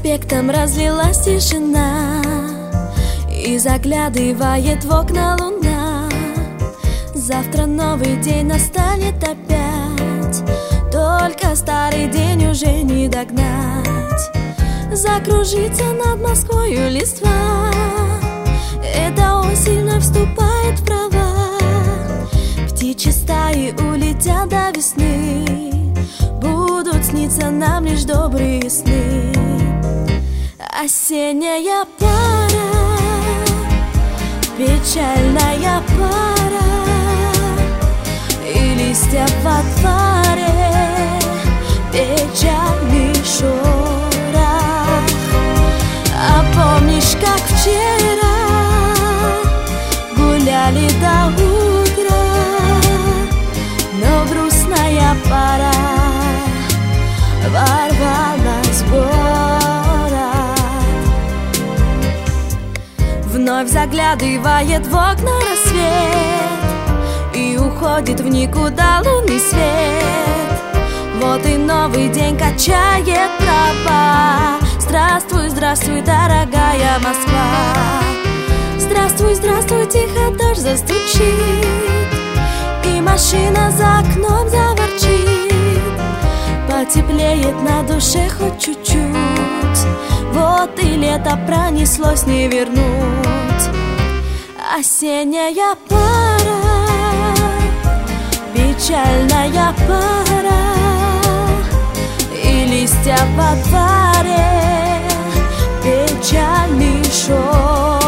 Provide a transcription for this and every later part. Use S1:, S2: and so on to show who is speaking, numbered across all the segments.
S1: проспектом разлилась тишина, и заглядывает в окна луна. Завтра новый день настанет опять, только старый день уже не догнать. Закружится над Москвою листва, эта осень вновь вступает в права. Птичьи стаи улетят до весны, будут сниться нам лишь добрые сны. Осенняя пора, печальная пора, и листья во дворе, печальный шорох. А помнишь, как вчера гуляли до утра, но грустная пора ворвалась в город. Вновь заглядывает в окна рассвет, и уходит в никуда лунный свет. Вот и новый день качает права. Здравствуй, здравствуй, дорогая Москва. Здравствуй, здравствуй, тихо дождь застучит, и машина за окном заворчит. Потеплеет на душе хоть чуть-чуть, вот и лето пронеслось не вернуть. Осенняя пора, печальная пора, и листья во дворе, печальный шорох.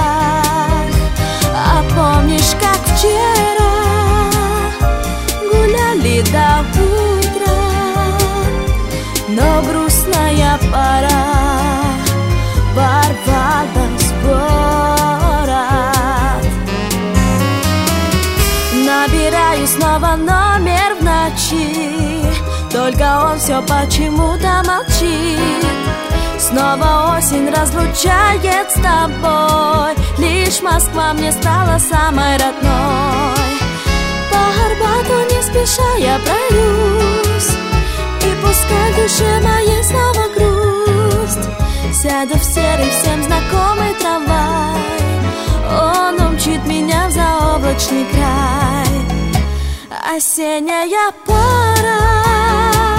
S1: А помнишь, как вчера гуляли до утра, но грустная пора ворвалась в город. Набираю снова номер в ночи, только он все почему-то молчит. Снова осень разлучает с тобой, лишь Москва мне стала самой родной. По Арбату не спеша я пройдусь, и пускай в душе моей снова грусть. Сяду в серый всем знакомый трамвай, он умчит меня в заоблачный край. Осенняя пора,